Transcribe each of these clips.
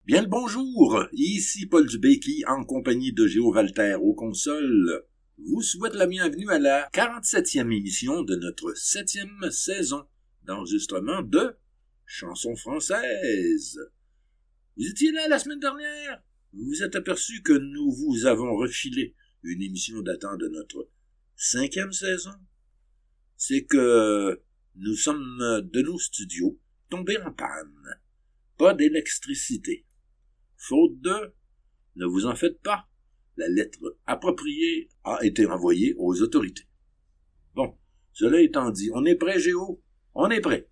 Bien le bonjour, ici Paul Dubé qui, en compagnie de Géo Walter aux consoles, vous souhaite la bienvenue à la 47e émission de notre 7e saison d'enregistrement de chansons françaises. Vous étiez là la semaine dernière? Vous vous êtes aperçu que nous vous avons refilé une émission datant de notre 5e saison? C'est que nous sommes de nos studios tombés en panne. Pas d'électricité. Faute de, ne vous en faites pas, la lettre appropriée a été envoyée aux autorités. Bon, cela étant dit, on est prêt, Géo? On est prêt.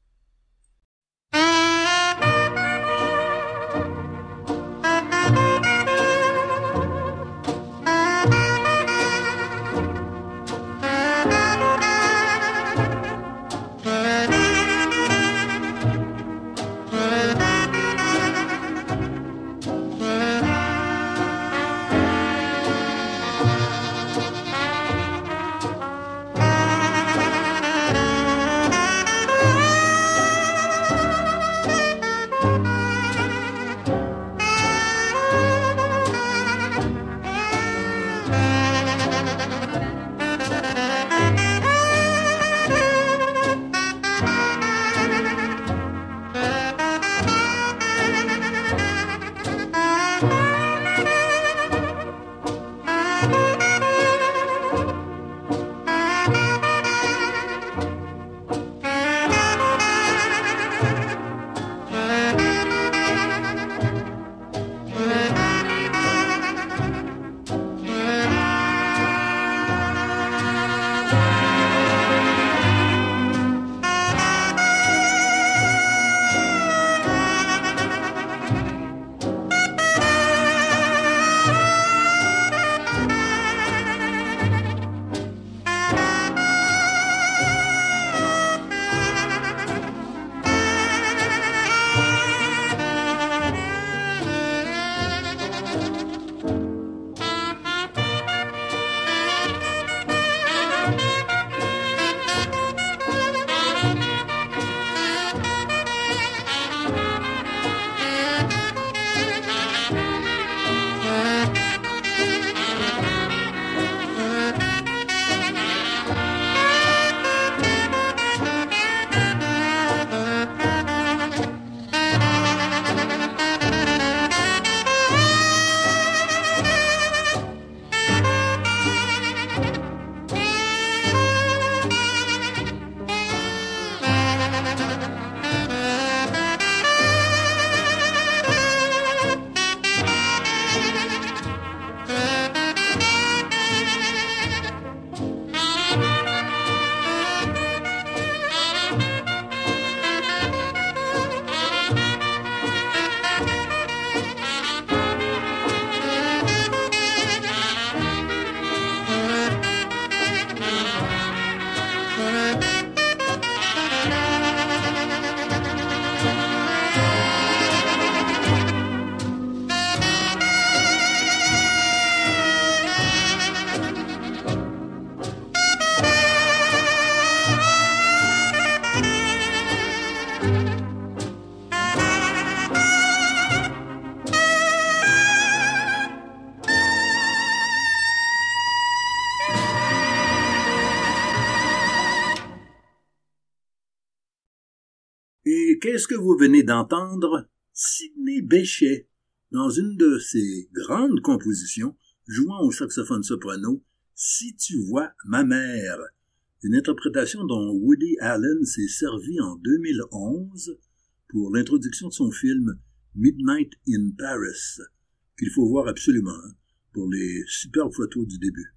Et qu'est-ce que vous venez d'entendre? Sidney Bechet, dans une de ses grandes compositions, jouant au saxophone soprano, « Si tu vois ma mère », une interprétation dont Woody Allen s'est servi en 2011 pour l'introduction de son film « Midnight in Paris », qu'il faut voir absolument pour les superbes photos du début.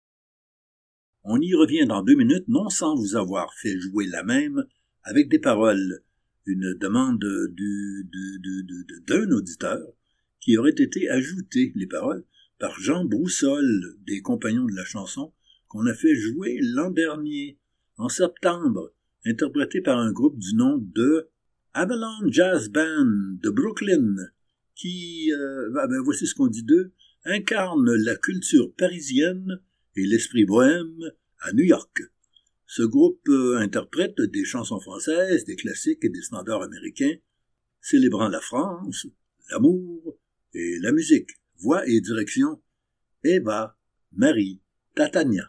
On y revient dans 2 minutes, non sans vous avoir fait jouer la même, avec des paroles. Une demande d'un auditeur qui aurait été ajoutée, les paroles, par Jean Broussol, des Compagnons de la chanson, qu'on a fait jouer l'an dernier, en septembre, interprété par un groupe du nom de Avalon Jazz Band de Brooklyn, qui, voici ce qu'on dit d'eux, incarne la culture parisienne et l'esprit bohème à New York. Ce groupe interprète des chansons françaises, des classiques et des standards américains, célébrant la France, l'amour et la musique. Voix et direction, Eva Marie Tatania.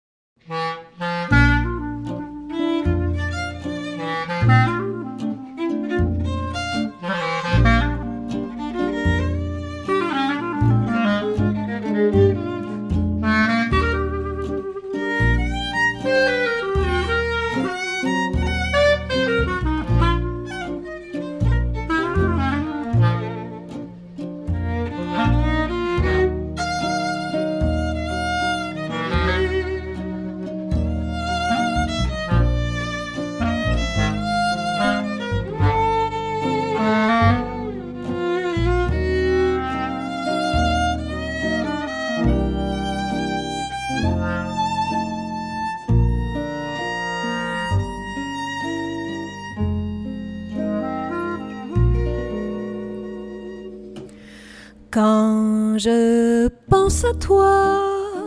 Quand je pense à toi,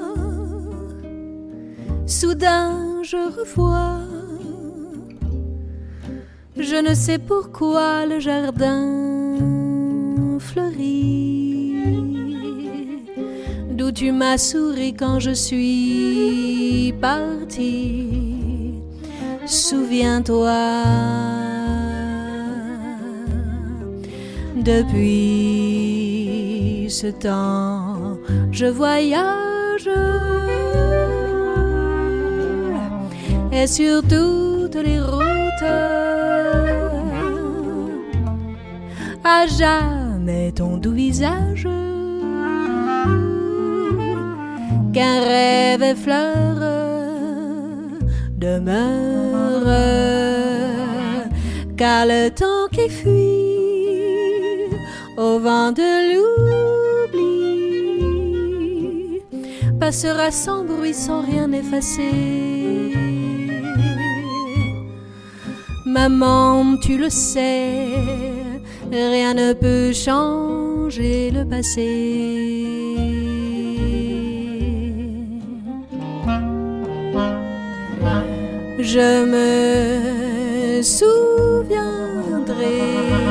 soudain je revois, je ne sais pourquoi le jardin fleurit, d'où tu m'as souri quand je suis partie. Souviens-toi, depuis ce temps, je voyage et sur toutes les routes, à jamais ton doux visage, qu'un rêve effleure, demeure, car le temps qui fuit au vent de l'oubli passera sans bruit, sans rien effacer. Maman, tu le sais, rien ne peut changer le passé. Je me souviendrai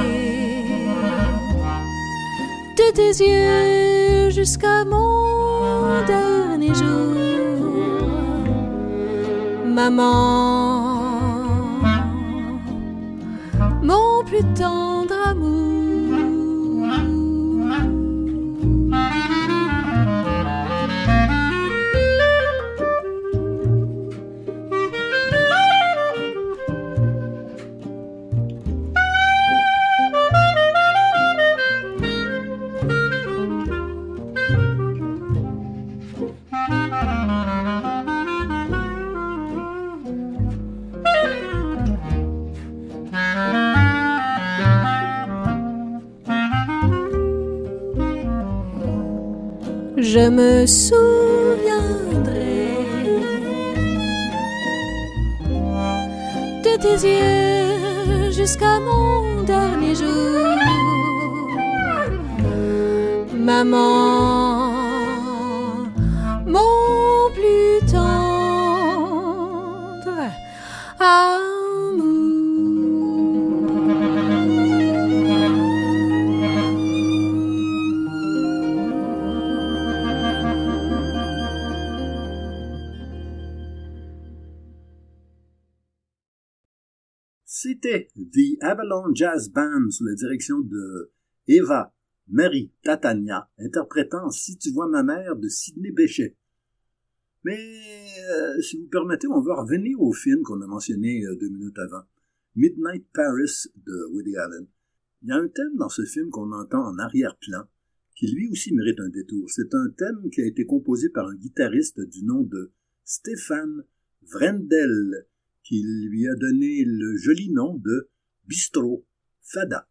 de tes yeux jusqu'à mon dernier jour, maman, mon plus tendre amour. Je me souviendrai de tes yeux jusqu'à mon dernier jour, maman, mon plus tendre amour. C'était The Avalon Jazz Band sous la direction de Eva Marie Tatania, interprétant Si tu vois ma mère de Sidney Bechet. Mais si vous permettez, on va revenir au film qu'on a mentionné 2 minutes avant, Midnight Paris de Woody Allen. Il y a un thème dans ce film qu'on entend en arrière-plan qui lui aussi mérite un détour. C'est un thème qui a été composé par un guitariste du nom de Stéphane Vrendel, qui lui a donné le joli nom de Bistro Fada.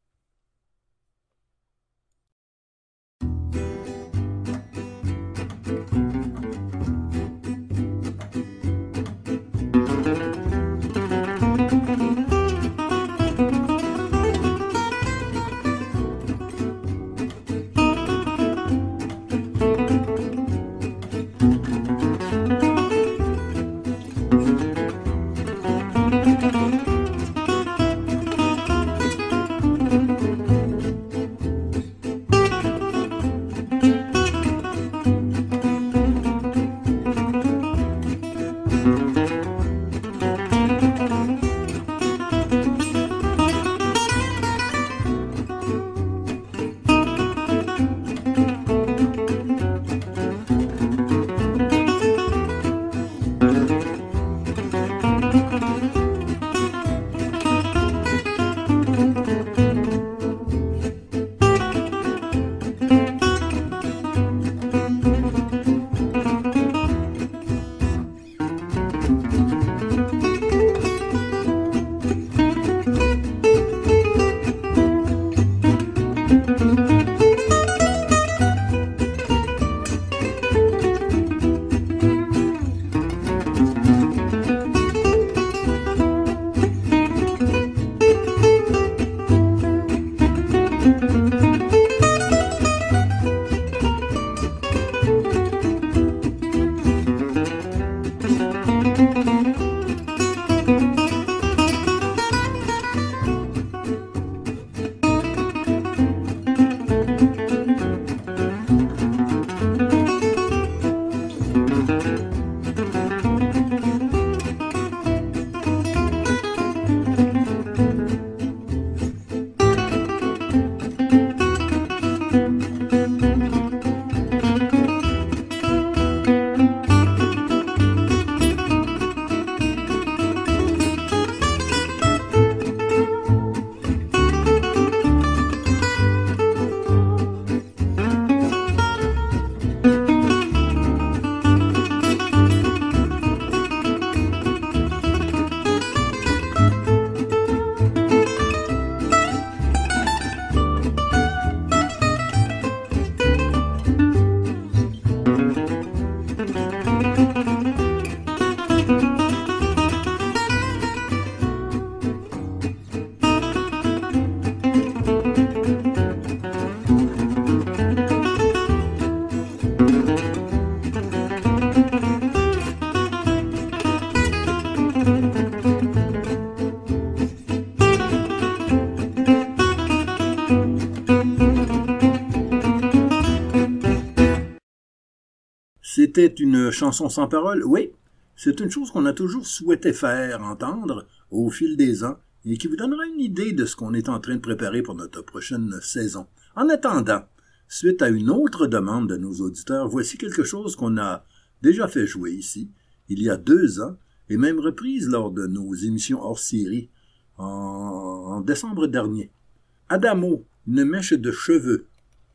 C'était une chanson sans parole? Oui, c'est une chose qu'on a toujours souhaité faire entendre au fil des ans et qui vous donnera une idée de ce qu'on est en train de préparer pour notre prochaine saison. En attendant, suite à une autre demande de nos auditeurs, voici quelque chose qu'on a déjà fait jouer ici, il y a 2 ans, et même reprise lors de nos émissions hors série en décembre dernier. Adamo, une mèche de cheveux,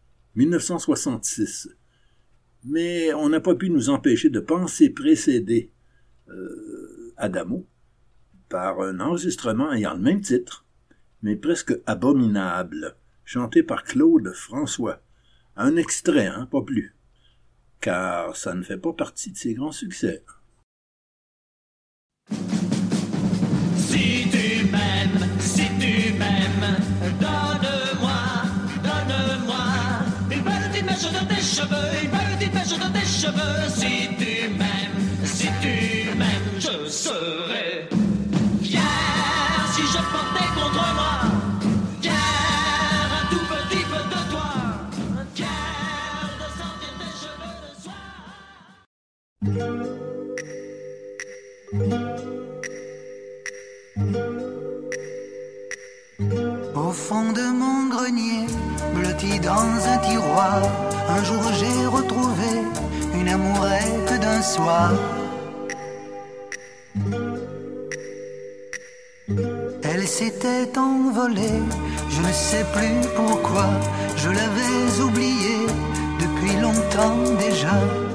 1966. Mais on n'a pas pu nous empêcher de penser précéder Adamo par un enregistrement ayant le même titre, mais presque abominable, chanté par Claude François. Un extrait, pas plus, car ça ne fait pas partie de ses grands succès. Si tu m'aimes, donne-moi une petite mèche de tes cheveux, une petite mèche de tes cheveux. Si tu m'aimes, je serai fier si je portais contre moi, fier un tout petit peu de toi, fier de sentir tes cheveux le soir. Au fond de mon grenier, blotti dans un tiroir, un jour j'ai retrouvé une amourette d'un soir. Elle s'était envolée, je ne sais plus pourquoi, je l'avais oubliée depuis longtemps déjà.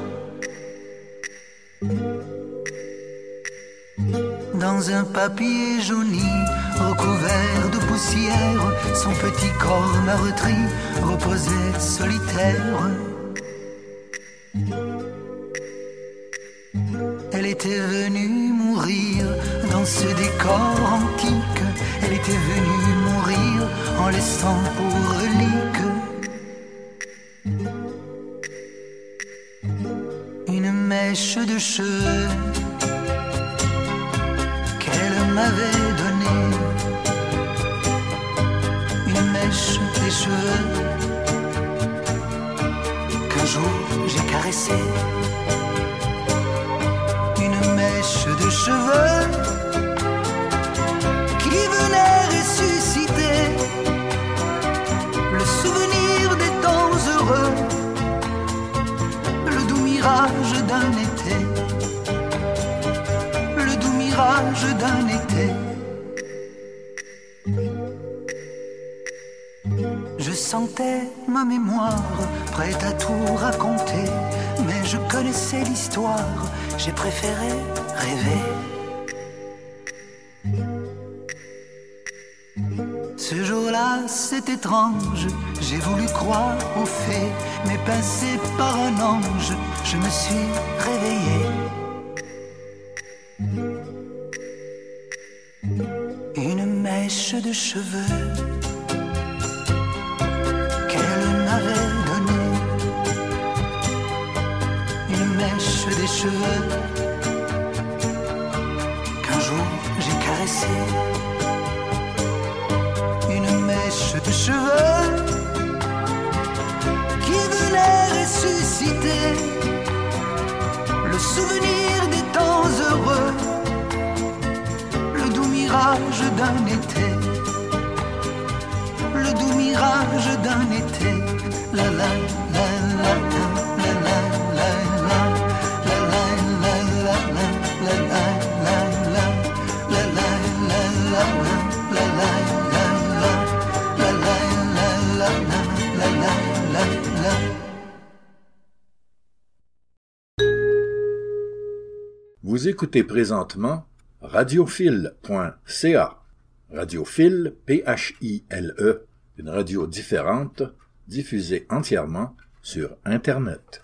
Dans un papier jauni, recouvert de poussière, son petit corps meurtri reposait solitaire. Elle était venue mourir dans ce décor antique. Elle était venue mourir en laissant pour relique une mèche de cheveux qu'elle m'avait donnée. Une mèche des cheveux qu'un jour j'ai caressée. Une mèche de cheveux qui venait ressusciter le souvenir des temps heureux, le doux mirage d'un été, le doux mirage d'un été. Je sentais ma mémoire prête à tout raconter, mais je connaissais l'histoire, j'ai préféré rêver. Ce jour-là, c'est étrange, j'ai voulu croire aux fées, mais pincé par un ange, je me suis réveillé. Une mèche de cheveux qu'elle m'avait donnée, une mèche des cheveux qu'un jour j'ai caressée. Une mèche de cheveux qui venait ressusciter le souvenir des temps heureux, le doux mirage d'un été, le doux mirage d'un été. La la la la la la la la la la la la la la la la. Vous écoutez présentement radiophile.ca. Radiophile, P-H-I-L-E, une radio différente, diffusée entièrement sur Internet.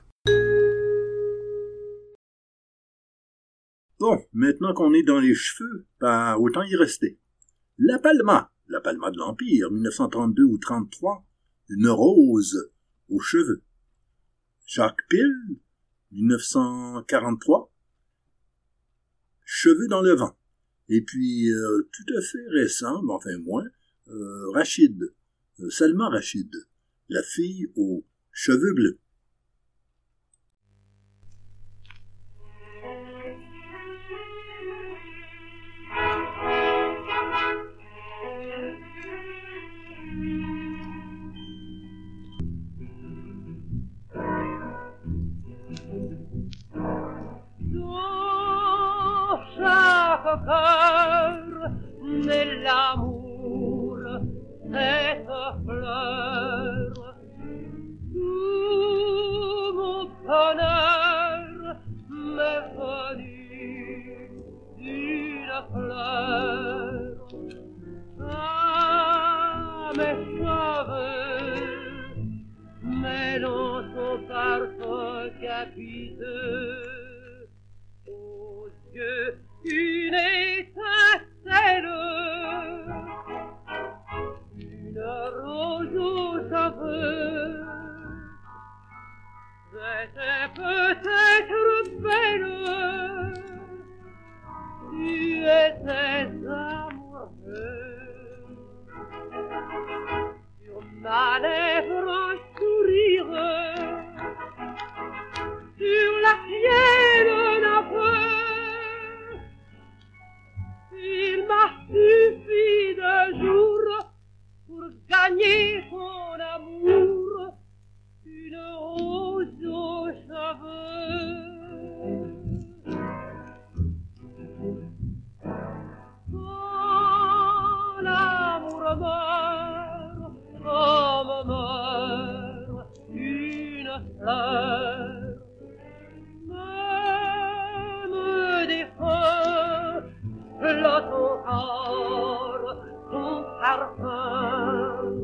Bon, maintenant qu'on est dans les cheveux, autant y rester. La Palma de l'Empire, 1932 ou 33, une rose aux cheveux. Jacques Pille, 1943, cheveux dans le vent. Et puis, tout à fait récent, mais enfin moins, Rachid, Salma Rachid, la fille aux cheveux bleus. fleurs, tout mon bonheur m'est venu d'une fleur. Ah, mes cheveux mêlant son parfum capiteux, aux yeux une étincelle, une rose aux cheveux. J'étais peut-être belle, tu étais amoureux. Sur ma lèvre un sourire, sur la tienne un peu. Il m'a suffi d'un jour pour gagner ton amour, une rose aux cheveux. Quand l'amour meurt, comme meurt une fleur, même des feux flotte encore son parfum,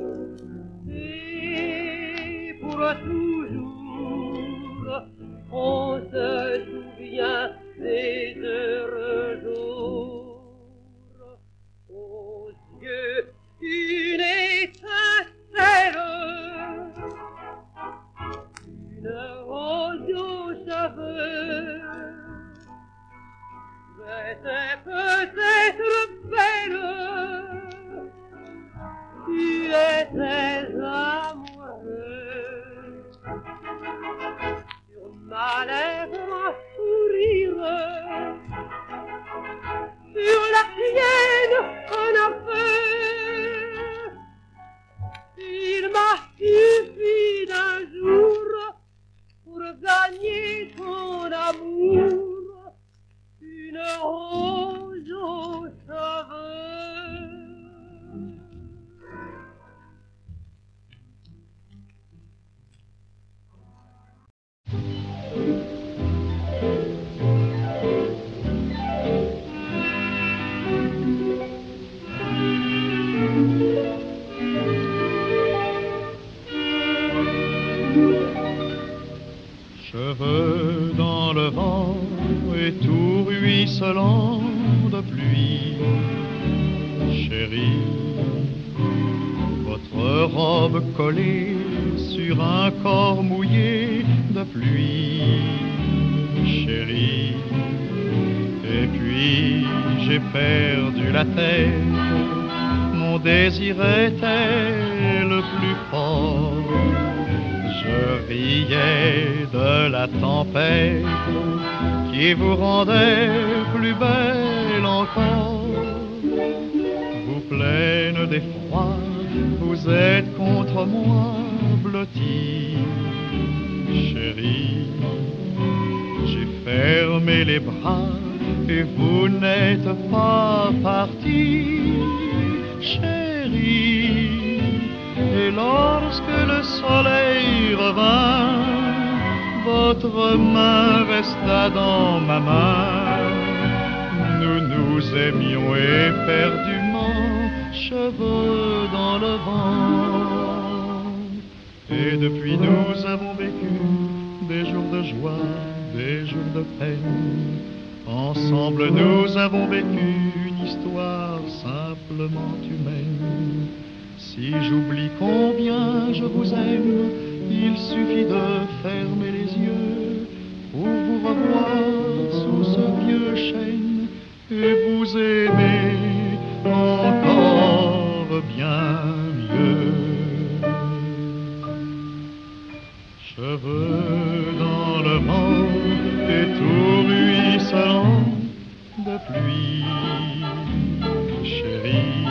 et pour toujours on se souvient des heureux jours. Aux yeux une étincelle, une rose aux cheveux. J'étais peut-être belle, tu étais amoureux. Sur ma lèvre un sourire, sur la tienne un aveu. Il m'a suffi d'un jour pour gagner ton amour, une rose aux cheveux. Cheveux dans le vent et tout ruisselant de pluie, chérie, votre robe collée sur un corps mouillé de pluie, chérie, et puis j'ai perdu la tête, mon désir était le plus fort. Je riais de la tempête qui vous rendait plus belle encore. Vous pleine d'effroi, vous êtes contre moi blottie. Chérie, j'ai fermé les bras et vous n'êtes pas partie. Chérie, et lorsque le soleil revint, votre main resta dans ma main. Nous nous aimions éperdument, cheveux dans le vent. Et depuis nous avons vécu des jours de joie, des jours de peine. Ensemble nous avons vécu une histoire simplement humaine. Si j'oublie combien je vous aime, il suffit de fermer les yeux pour vous revoir sous ce vieux chêne et vous aimer encore bien mieux. Cheveux dans le vent et tout ruisselant de pluie, chérie,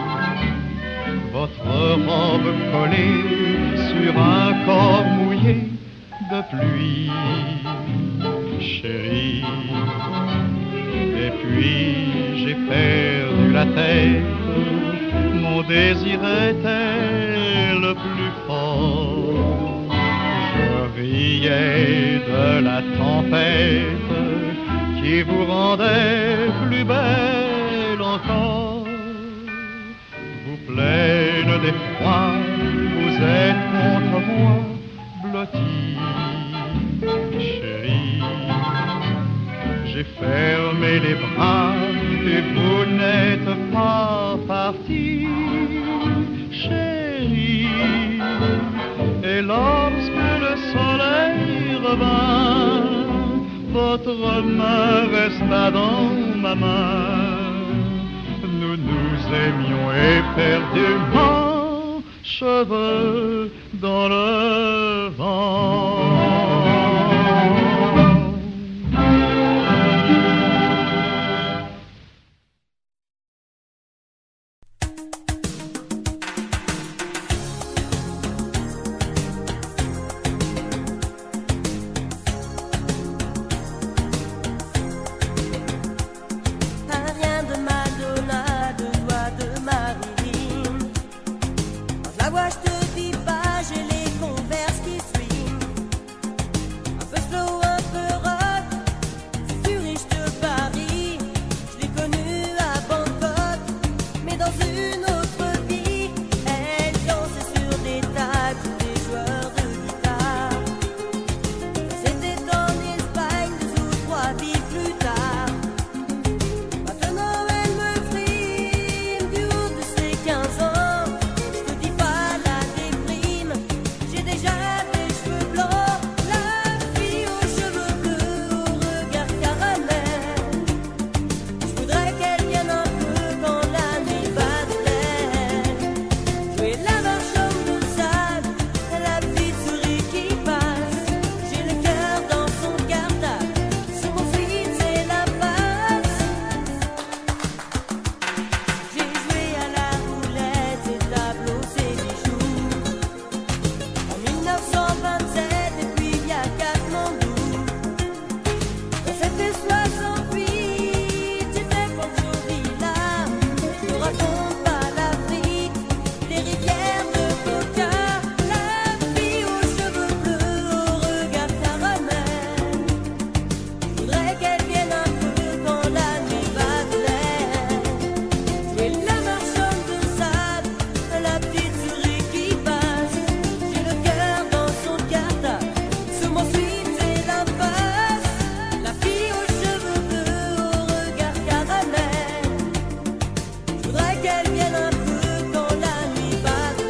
votre robe collée sur un corps mouillé de pluie, chérie. Et puis j'ai perdu la tête mon désir était le plus fort. Je riais de la tempête qui vous rendait plus belle encore. Vous pleine d'effroi, vous êtes contre moi blottie, chérie. J'ai fermé les bras et vous n'êtes pas partie, chérie. Et lorsque le soleil revint, votre main resta dans ma main. Nous nous aimions éperdument, cheveux dans le vent. Je te dis pas, j'ai les Converse qui swing. qu'elle vienne un peu quand la nuit va.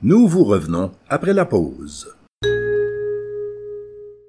Nous vous revenons après la pause.